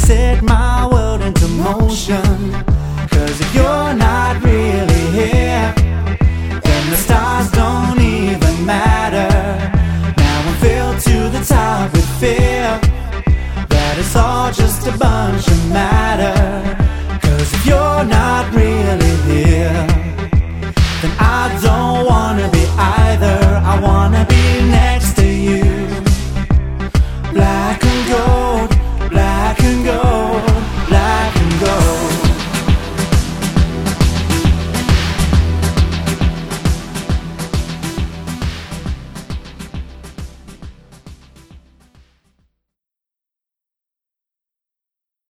set my world into motion. 'Cause if you're not really here, then the stars don't even matter. Now I'm filled to the top with fear that it's all just a bunch of matter. 'Cause if you're not really here, then I don't wanna be either. I wanna be